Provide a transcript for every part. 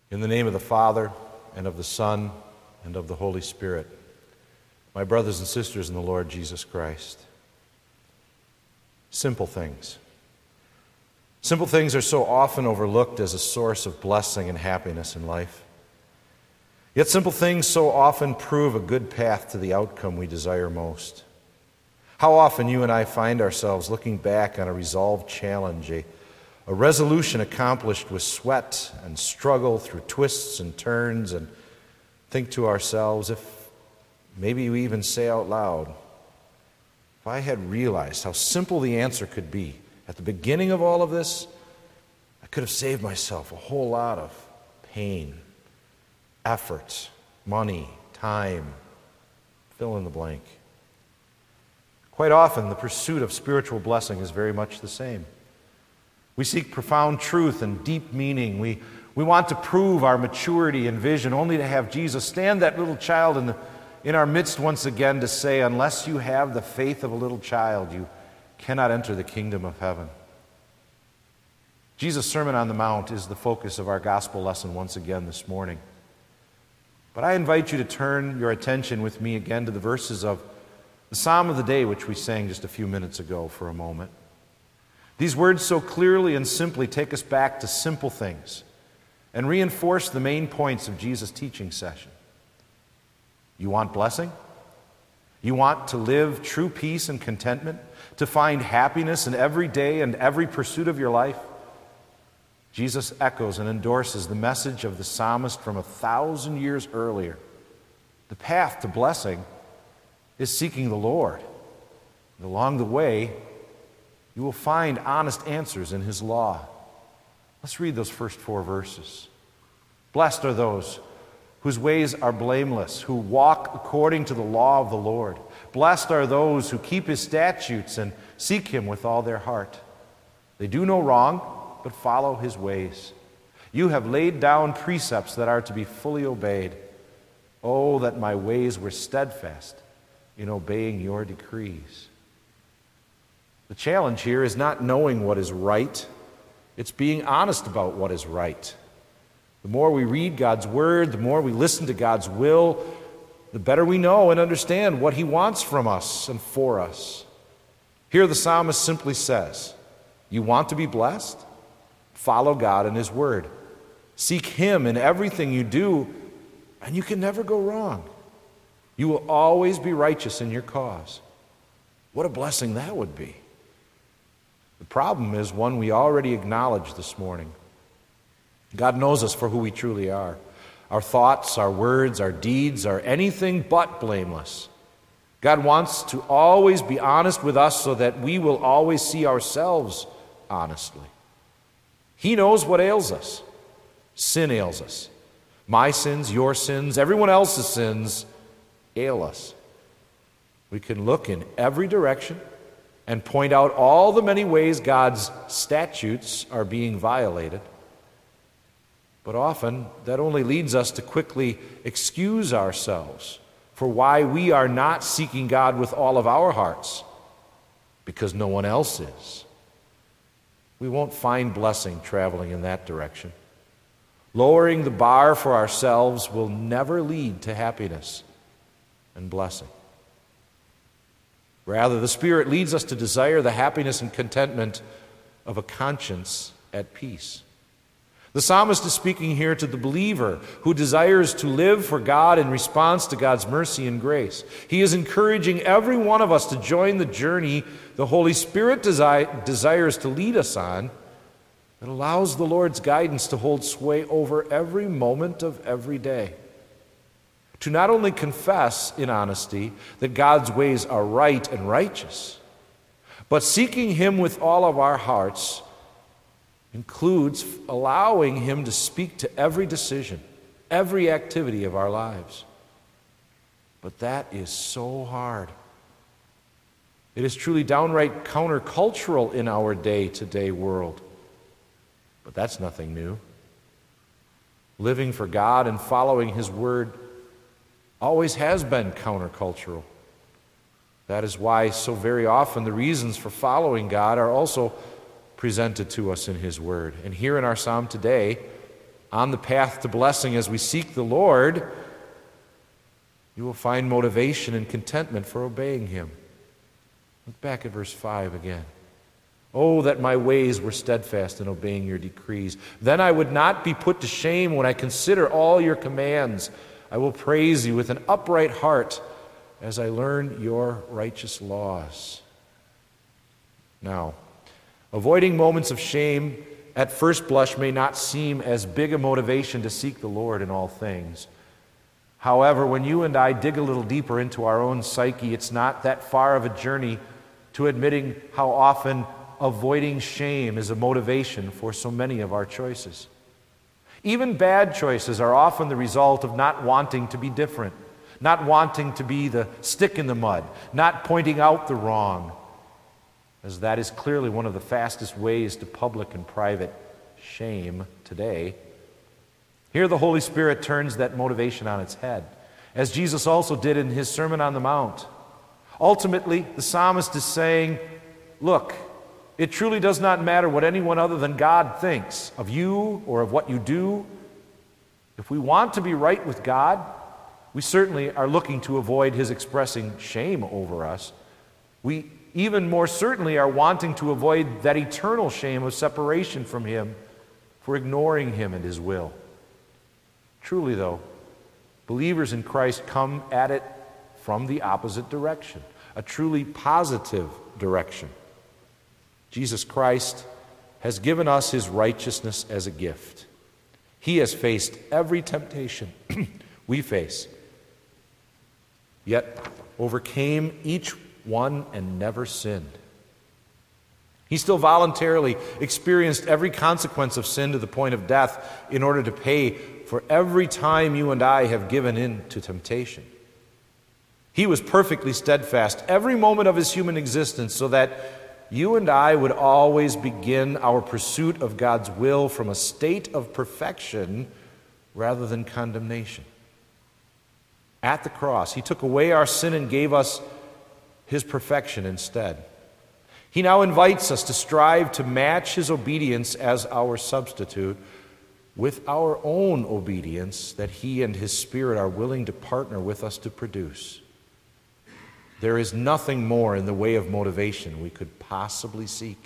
In the name of the Father, and of the Son, and of the Holy Spirit, my brothers and sisters in the Lord Jesus Christ. Simple things. Simple things are so often overlooked as a source of blessing and happiness in life. Yet simple things so often prove a good path to the outcome we desire most. How often you and I find ourselves looking back on a resolved challenge, a resolution accomplished with sweat and struggle through twists and turns, and think to ourselves, if maybe we even say out loud, if I had realized how simple the answer could be at the beginning of all of this, I could have saved myself a whole lot of pain, effort, money, time, fill in the blank. Quite often, the pursuit of spiritual blessing is very much the same. We seek profound truth and deep meaning. We want to prove our maturity and vision, only to have Jesus stand that little child in our midst once again to say, unless you have the faith of a little child, you cannot enter the kingdom of heaven. Jesus' Sermon on the Mount is the focus of our gospel lesson once again this morning. But I invite you to turn your attention with me again to the verses of the Psalm of the Day, which we sang just a few minutes ago for a moment. These words so clearly and simply take us back to simple things and reinforce the main points of Jesus' teaching session. You want blessing? You want to live true peace and contentment? To find happiness in every day and every pursuit of your life? Jesus echoes and endorses the message of the psalmist from 1,000 years earlier. The path to blessing is seeking the Lord. And along the way, you will find honest answers in His law. Let's read those first 4 verses. Blessed are those whose ways are blameless, who walk according to the law of the Lord. Blessed are those who keep His statutes and seek Him with all their heart. They do no wrong, but follow His ways. You have laid down precepts that are to be fully obeyed. Oh, that my ways were steadfast in obeying your decrees. The challenge here is not knowing what is right. It's being honest about what is right. The more we read God's Word, the more we listen to God's will, the better we know and understand what He wants from us and for us. Here the psalmist simply says, you want to be blessed? Follow God and His Word. Seek Him in everything you do, and you can never go wrong. You will always be righteous in your cause. What a blessing that would be. The problem is one we already acknowledged this morning. God knows us for who we truly are. Our thoughts, our words, our deeds are anything but blameless. God wants to always be honest with us so that we will always see ourselves honestly. He knows what ails us. Sin ails us. My sins, your sins, everyone else's sins ail us. We can look in every direction and point out all the many ways God's statutes are being violated. But often, that only leads us to quickly excuse ourselves for why we are not seeking God with all of our hearts, because no one else is. We won't find blessing traveling in that direction. Lowering the bar for ourselves will never lead to happiness and blessing. Rather, the Spirit leads us to desire the happiness and contentment of a conscience at peace. The psalmist is speaking here to the believer who desires to live for God in response to God's mercy and grace. He is encouraging every one of us to join the journey the Holy Spirit desires to lead us on that allows the Lord's guidance to hold sway over every moment of every day. To not only confess in honesty that God's ways are right and righteous, but seeking Him with all of our hearts includes allowing Him to speak to every decision, every activity of our lives. But that is so hard. It is truly downright countercultural in our day-to-day world. But that's nothing new. Living for God and following His Word always has been countercultural. That is why so very often the reasons for following God are also presented to us in His Word. And here in our psalm today, on the path to blessing as we seek the Lord, you will find motivation and contentment for obeying Him. Look back at verse 5 again. Oh, that my ways were steadfast in obeying your decrees. Then I would not be put to shame when I consider all your commands. I will praise you with an upright heart as I learn your righteous laws. Now, avoiding moments of shame at first blush may not seem as big a motivation to seek the Lord in all things. However, when you and I dig a little deeper into our own psyche, it's not that far of a journey to admitting how often avoiding shame is a motivation for so many of our choices. Even bad choices are often the result of not wanting to be different, not wanting to be the stick in the mud, not pointing out the wrong, as that is clearly one of the fastest ways to public and private shame today. Here the Holy Spirit turns that motivation on its head, as Jesus also did in his Sermon on the Mount. Ultimately, the psalmist is saying, look, it truly does not matter what anyone other than God thinks of you or of what you do. If we want to be right with God, we certainly are looking to avoid His expressing shame over us. We even more certainly are wanting to avoid that eternal shame of separation from Him for ignoring Him and His will. Truly, though, believers in Christ come at it from the opposite direction, a truly positive direction. Jesus Christ has given us His righteousness as a gift. He has faced every temptation we face, yet overcame each one and never sinned. He still voluntarily experienced every consequence of sin to the point of death in order to pay for every time you and I have given in to temptation. He was perfectly steadfast every moment of His human existence so that you and I would always begin our pursuit of God's will from a state of perfection rather than condemnation. At the cross, He took away our sin and gave us His perfection instead. He now invites us to strive to match His obedience as our substitute with our own obedience that He and His Spirit are willing to partner with us to produce. There is nothing more in the way of motivation we could possibly seek.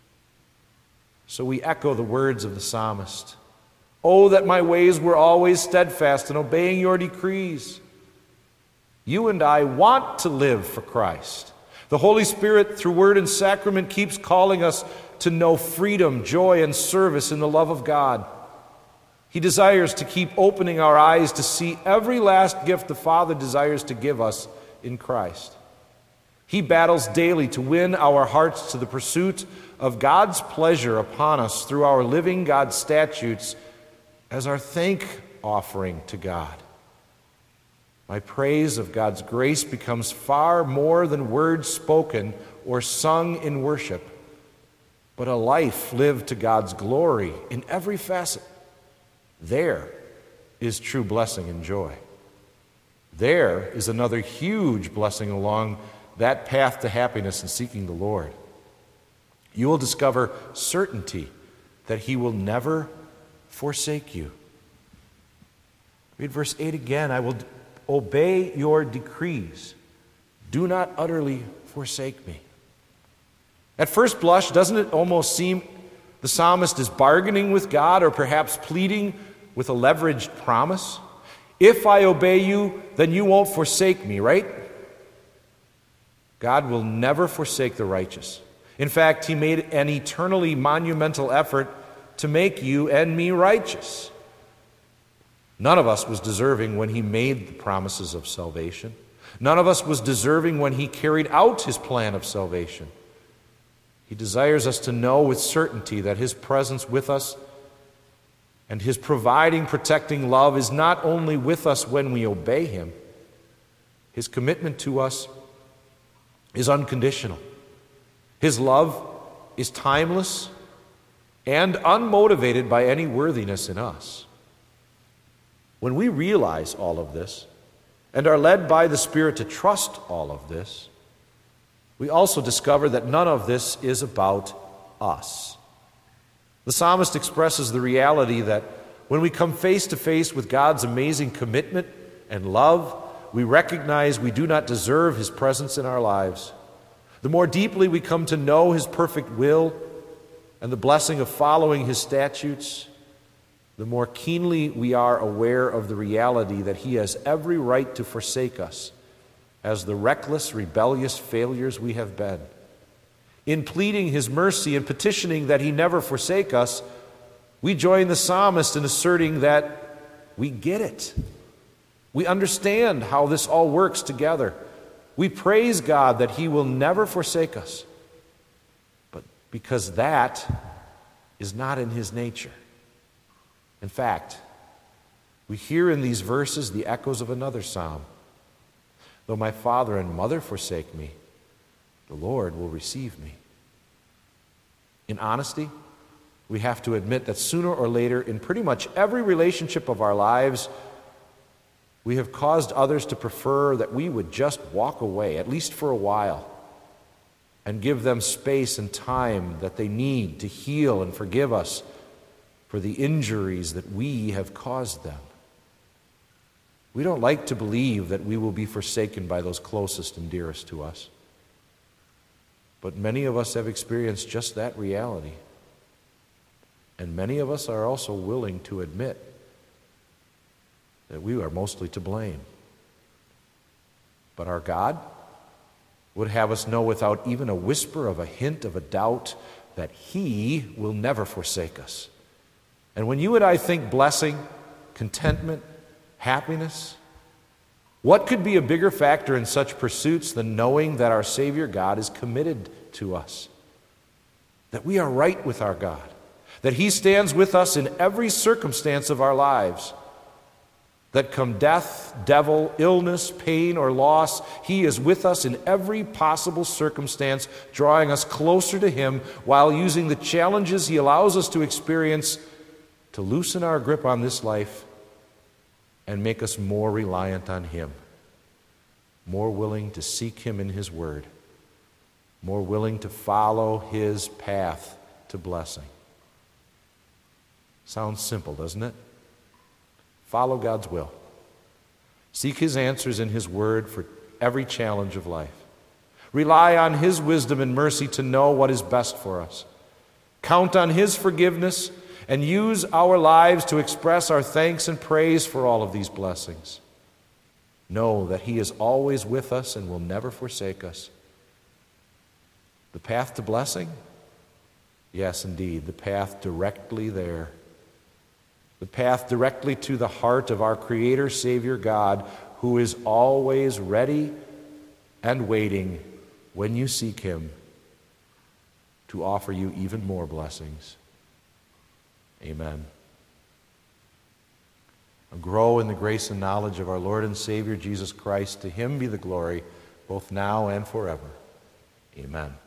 So we echo the words of the psalmist. Oh, that my ways were always steadfast in obeying your decrees. You and I want to live for Christ. The Holy Spirit, through word and sacrament, keeps calling us to know freedom, joy, and service in the love of God. He desires to keep opening our eyes to see every last gift the Father desires to give us in Christ. He battles daily to win our hearts to the pursuit of God's pleasure upon us through our living God's statutes as our thank offering to God. My praise of God's grace becomes far more than words spoken or sung in worship, but a life lived to God's glory in every facet. There is true blessing and joy. There is another huge blessing along that path to happiness in seeking the Lord. You will discover certainty that He will never forsake you. Read verse 8 again. I will obey your decrees. Do not utterly forsake me. At first blush, doesn't it almost seem the psalmist is bargaining with God or perhaps pleading with a leveraged promise? If I obey you, then you won't forsake me, right? God will never forsake the righteous. In fact, He made an eternally monumental effort to make you and me righteous. None of us was deserving when He made the promises of salvation. None of us was deserving when He carried out His plan of salvation. He desires us to know with certainty that His presence with us and His providing, protecting love is not only with us when we obey Him. His commitment to us is unconditional. His love is timeless and unmotivated by any worthiness in us. When we realize all of this and are led by the Spirit to trust all of this, we also discover that none of this is about us. The psalmist expresses the reality that when we come face to face with God's amazing commitment and love, we recognize we do not deserve His presence in our lives. The more deeply we come to know His perfect will and the blessing of following His statutes, the more keenly we are aware of the reality that He has every right to forsake us as the reckless, rebellious failures we have been. In pleading His mercy and petitioning that He never forsake us, we join the psalmist in asserting that we get it. We understand how this all works together. We praise God that He will never forsake us, but because that is not in His nature. In fact, we hear in these verses the echoes of another psalm. Though my father and mother forsake me, the Lord will receive me. In honesty, we have to admit that sooner or later, in pretty much every relationship of our lives, we have caused others to prefer that we would just walk away, at least for a while, and give them space and time that they need to heal and forgive us for the injuries that we have caused them. We don't like to believe that we will be forsaken by those closest and dearest to us. But many of us have experienced just that reality. And many of us are also willing to admit that we are mostly to blame. But our God would have us know without even a whisper of a hint of a doubt that He will never forsake us. And when you and I think blessing, contentment, happiness, what could be a bigger factor in such pursuits than knowing that our Savior God is committed to us? That we are right with our God. That He stands with us in every circumstance of our lives. That come death, devil, illness, pain, or loss, He is with us in every possible circumstance, drawing us closer to Him while using the challenges He allows us to experience to loosen our grip on this life and make us more reliant on Him, more willing to seek Him in His Word, more willing to follow His path to blessing. Sounds simple, doesn't it? Follow God's will. Seek His answers in His Word for every challenge of life. Rely on His wisdom and mercy to know what is best for us. Count on His forgiveness and use our lives to express our thanks and praise for all of these blessings. Know that He is always with us and will never forsake us. The path to blessing? Yes, indeed, the path directly there. The path directly to the heart of our Creator, Savior God, who is always ready and waiting when you seek Him to offer you even more blessings. Amen. And grow in the grace and knowledge of our Lord and Savior Jesus Christ. To Him be the glory, both now and forever. Amen.